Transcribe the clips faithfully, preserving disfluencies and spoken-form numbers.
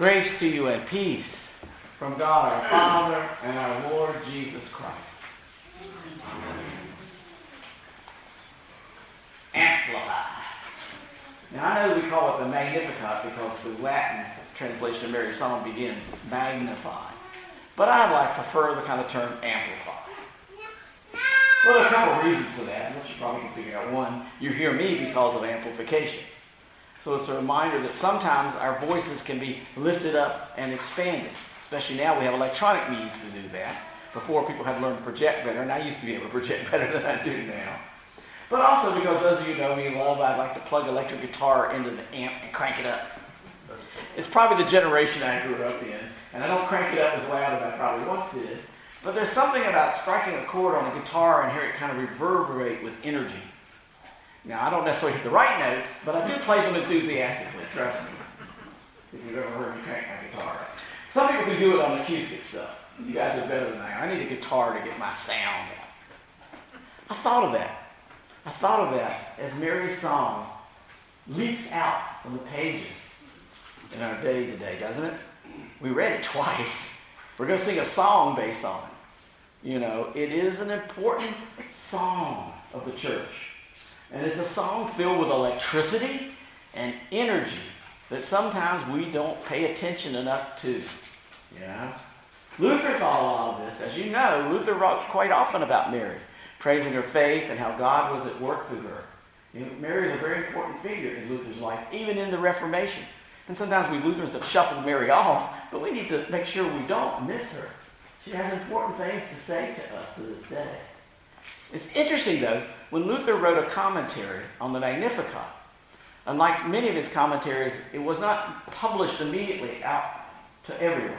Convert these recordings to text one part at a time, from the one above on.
Grace to you and peace from God our Father and our Lord Jesus Christ. Amplify. Now I know we call it the Magnificat because the Latin translation of Mary's song begins magnify. But I like prefer the kind of term amplify. Well, there are a couple of reasons for that, which you probably can figure out. One, you hear me because of amplification. So it's a reminder that sometimes our voices can be lifted up and expanded. Especially now we have electronic means to do that. Before, people had to learn to project better, and I used to be able to project better than I do now. But also because those of you who know me love, I like to plug electric guitar into the amp and crank it up. It's probably the generation I grew up in, and I don't crank it up as loud as I probably once did. But there's something about striking a chord on a guitar and hear it kind of reverberate with energy. Now, I don't necessarily hit the right notes, but I do play them enthusiastically, trust me. If you've ever heard me crank my guitar. Some people can do it on acoustic stuff. You guys are better than I am. I need a guitar to get my sound out. I thought of that. I thought of that as Mary's song leaps out from the pages in our day today, doesn't it? We read it twice. We're going to sing a song based on it. You know, it is an important song of the church. And it's a song filled with electricity and energy that sometimes we don't pay attention enough to. Yeah. Luther thought a lot of this. As you know, Luther wrote quite often about Mary, praising her faith and how God was at work through her. You know, Mary is a very important figure in Luther's life, even in the Reformation. And sometimes we Lutherans have shuffled Mary off, but we need to make sure we don't miss her. She has important things to say to us to this day. It's interesting, though, when Luther wrote a commentary on the Magnificat, unlike many of his commentaries, it was not published immediately out to everyone.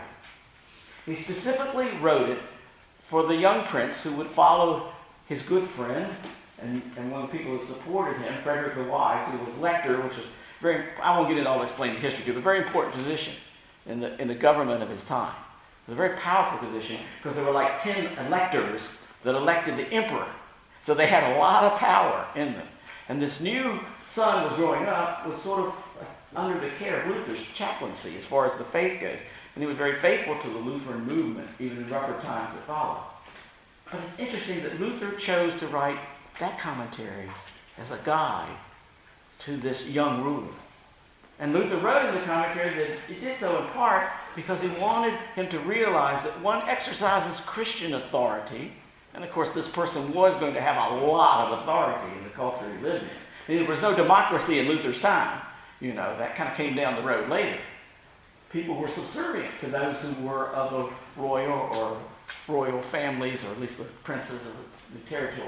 He specifically wrote it for the young prince who would follow his good friend and, and one of the people that supported him, Frederick the Wise, who was lector, which was very, I won't get into all the explaining history to, but a very important position in the, in the government of his time. It was a very powerful position because there were like ten electors that elected the emperor. So they had a lot of power in them. And this new son was growing up, was sort of under the care of Luther's chaplaincy as far as the faith goes. And he was very faithful to the Lutheran movement, even in rougher times that followed. But it's interesting that Luther chose to write that commentary as a guide to this young ruler. And Luther wrote in the commentary that he did so in part because he wanted him to realize that one exercises Christian authority. And of course, this person was going to have a lot of authority in the culture he lived in. There was no democracy in Luther's time. You know, that kind of came down the road later. People were subservient to those who were of the royal or royal families, or at least the princes of the territories.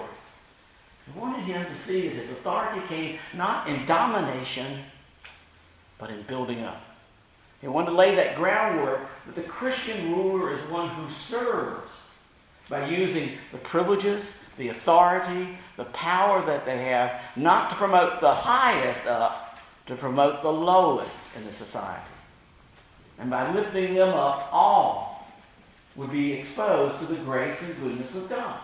He wanted him to see that his authority came not in domination, but in building up. He wanted to lay that groundwork that the Christian ruler is one who serves by using the privileges, the authority, the power that they have, not to promote the highest up, to promote the lowest in the society. And by lifting them up, all would be exposed to the grace and goodness of God.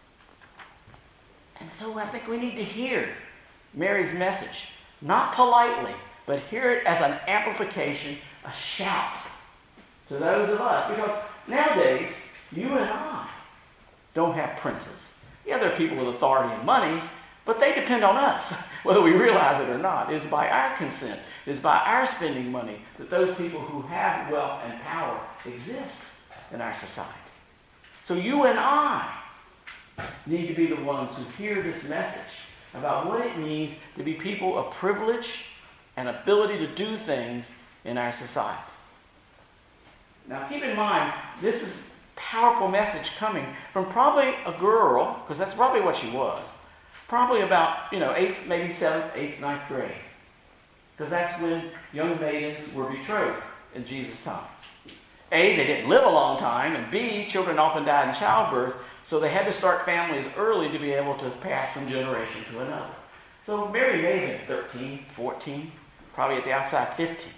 And so I think we need to hear Mary's message, not politely, but hear it as an amplification, a shout to those of us. Because nowadays, you and I don't have princes. Yeah, there are people with authority and money, but they depend on us, whether we realize it or not. It's by our consent, it's by our spending money that those people who have wealth and power exist in our society. So you and I need to be the ones who hear this message about what it means to be people of privilege and ability to do things in our society. Now keep in mind, this is powerful message coming from probably a girl, because that's probably what she was, probably about, you know, eighth, maybe seventh, eighth, ninth grade. Because that's when young maidens were betrothed in Jesus' time. A, they didn't live a long time, and B, children often died in childbirth, so they had to start families early to be able to pass from generation to another. So Mary may have been thirteen, fourteen, probably at the outside fifteen.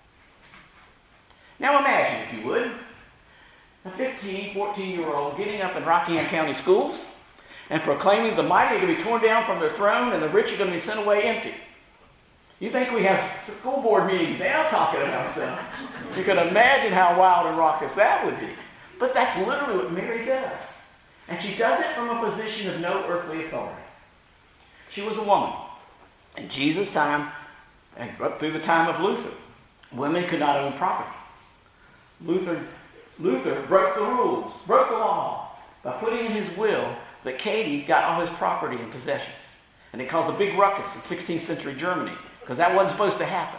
Now imagine, if you would, a fifteen, fourteen-year-old getting up in Rockingham County schools and proclaiming the mighty are going to be torn down from their throne and the rich are going to be sent away empty. You think we have school board meetings now talking about stuff. You can imagine how wild and raucous that would be. But that's literally what Mary does. And she does it from a position of no earthly authority. She was a woman. In Jesus' time, and up through the time of Luther, women could not own property. Luther, Luther broke the rules, broke the law, by putting in his will that Katie got all his property and possessions. And it caused a big ruckus in sixteenth century Germany, because that wasn't supposed to happen.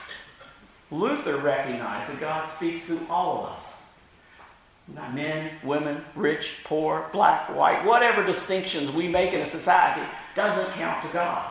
Luther recognized that God speaks through all of us. Not men, women, rich, poor, black, white, whatever distinctions we make in a society doesn't count to God.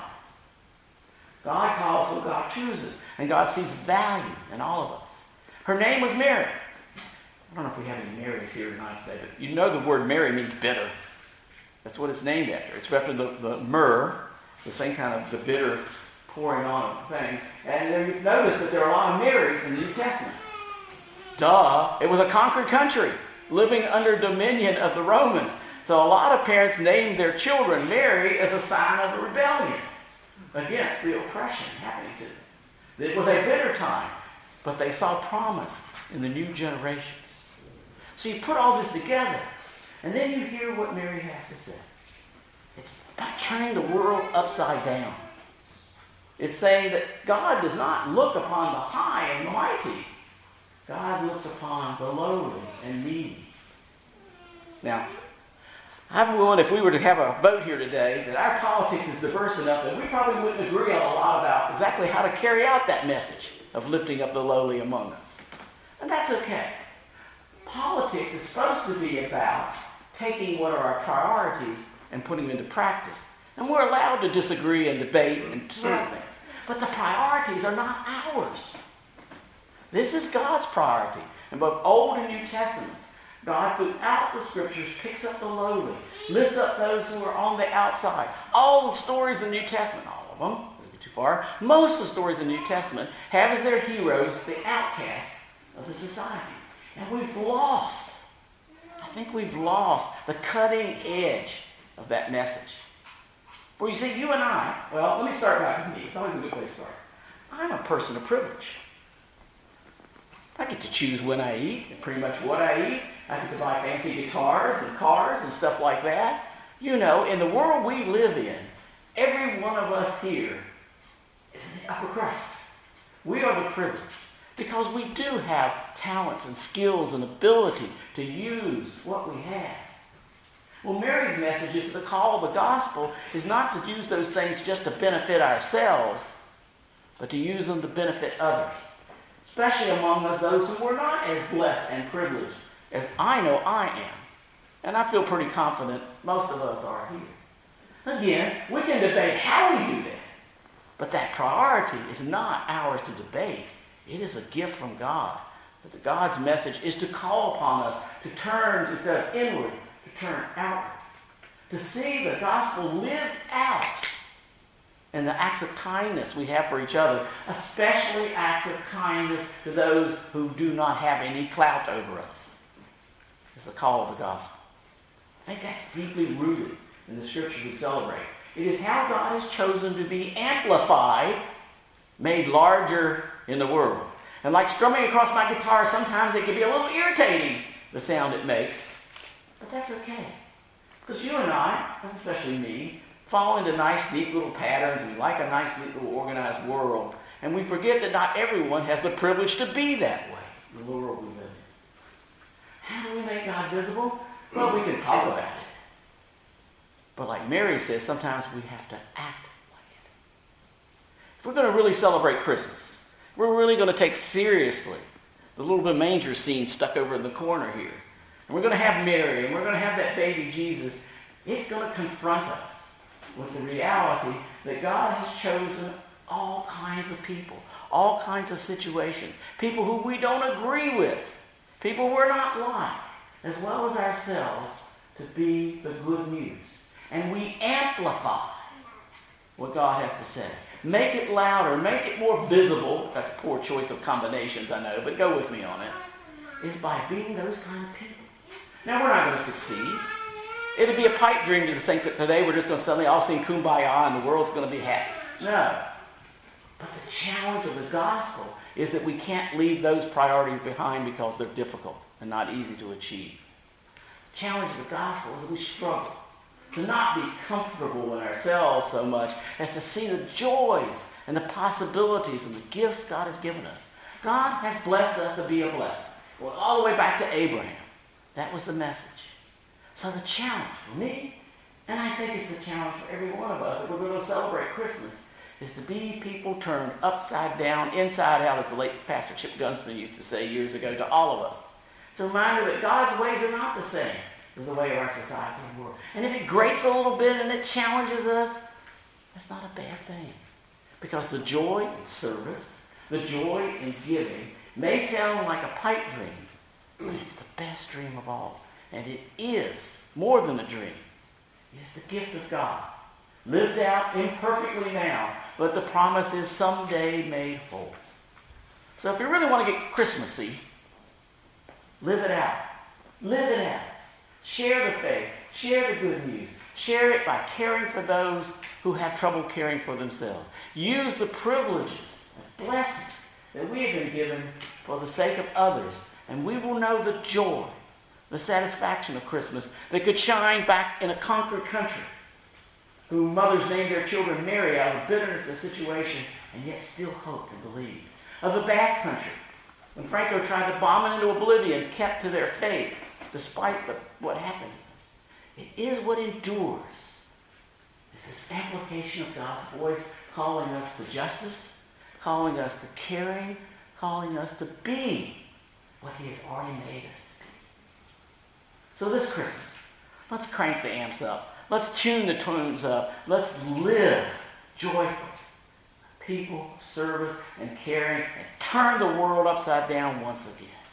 God calls what God chooses, and God sees value in all of us. Her name was Mary. I don't know if we have any Marys here tonight today, but you know the word Mary means bitter. That's what it's named after. It's after the, the myrrh, the same kind of the bitter pouring on of things. And then you've noticed that there are a lot of Marys in the New Testament. Duh, it was a conquered country living under dominion of the Romans. So a lot of parents named their children Mary as a sign of a rebellion against the oppression happening to them. It was a bitter time, but they saw promise in the new generations. So you put all this together, and then you hear what Mary has to say. It's about turning the world upside down. It's saying that God does not look upon the high and mighty. God looks upon the lowly and needy. Now, I'm willing, if we were to have a vote here today, that our politics is diverse enough that we probably wouldn't agree on a lot about exactly how to carry out that message of lifting up the lowly among us. And that's okay. Politics is supposed to be about taking what are our priorities and putting them into practice. And we're allowed to disagree and debate and certain things. But the priorities are not ours. This is God's priority. In both Old and New Testaments, God throughout the Scriptures picks up the lowly, lifts up those who are on the outside. All the stories in the New Testament, all of them, doesn't be too far, most of the stories in the New Testament have as their heroes the outcasts of the society. And we've lost, I think we've lost the cutting edge of that message. Well, you see, you and I, well, let me start back with me. It's always a good place to start. I'm a person of privilege. I get to choose when I eat and pretty much what I eat. I get to buy fancy guitars and cars and stuff like that. You know, in the world we live in, every one of us here is the upper crust. We are the privileged because we do have talents and skills and ability to use what we have. Well, Mary's message is the call of the gospel is not to use those things just to benefit ourselves, but to use them to benefit others. Especially among us, those who were not as blessed and privileged as I know I am. And I feel pretty confident most of us are here. Again, we can debate how we do that. But that priority is not ours to debate. It is a gift from God. But the God's message is to call upon us to turn instead of inward, to turn outward. To see the gospel lived out and the acts of kindness we have for each other, especially acts of kindness to those who do not have any clout over us, is the call of the gospel. I think that's deeply rooted in the scripture we celebrate. It is how God has chosen to be amplified, made larger in the world. And like strumming across my guitar, sometimes it can be a little irritating, the sound it makes. But that's okay. Because you and I, especially me, fall into nice, neat little patterns. We like a nice, neat little organized world. And we forget that not everyone has the privilege to be that way in the world we live in. How do we make God visible? Well, we can talk about it. But like Mary says, sometimes we have to act like it. If we're going to really celebrate Christmas, we're really going to take seriously the little bit of manger scene stuck over in the corner here. And we're going to have Mary, and we're going to have that baby Jesus. It's going to confront us with the reality that God has chosen all kinds of people, all kinds of situations, people who we don't agree with, people we're not like, as well as ourselves, to be the good news. And we amplify what God has to say. Make it louder, make it more visible. That's a poor choice of combinations, I know, but go with me on it. Is by being those kind of people. Now, we're not going to succeed. It'll be a pipe dream to think that today we're just going to suddenly all sing Kumbaya and the world's going to be happy. No. But the challenge of the gospel is that we can't leave those priorities behind because they're difficult and not easy to achieve. The challenge of the gospel is that we struggle to not be comfortable in ourselves so much as to see the joys and the possibilities and the gifts God has given us. God has blessed us to be a blessing. Going all the way back to Abraham. That was the message. So the challenge for me, and I think it's a challenge for every one of us, if we're going to celebrate Christmas, is to be people turned upside down, inside out, as the late Pastor Chip Gunston used to say years ago to all of us. It's a reminder that God's ways are not the same as the way of our society and world. And if it grates a little bit and it challenges us, that's not a bad thing. Because the joy in service, the joy in giving, may sound like a pipe dream, but it's the best dream of all. And it is more than a dream. It is the gift of God, lived out imperfectly now, but the promise is someday made whole. So if you really want to get Christmassy, live it out. Live it out. Share the faith. Share the good news. Share it by caring for those who have trouble caring for themselves. Use the privileges and blessings that we have been given for the sake of others, and we will know the joy, the satisfaction of Christmas that could shine back in a conquered country, whose mothers named their children Mary out of bitterness of situation and yet still hoped and believed. Of the Basque country, when Franco tried to bomb it into oblivion, kept to their faith despite the, what happened. It is what endures. It's this amplification of God's voice calling us to justice, calling us to caring, calling us to be what he has already made us to be. So this Christmas, let's crank the amps up. Let's tune the tunes up. Let's live joyful. People, service, and caring, and turn the world upside down once again.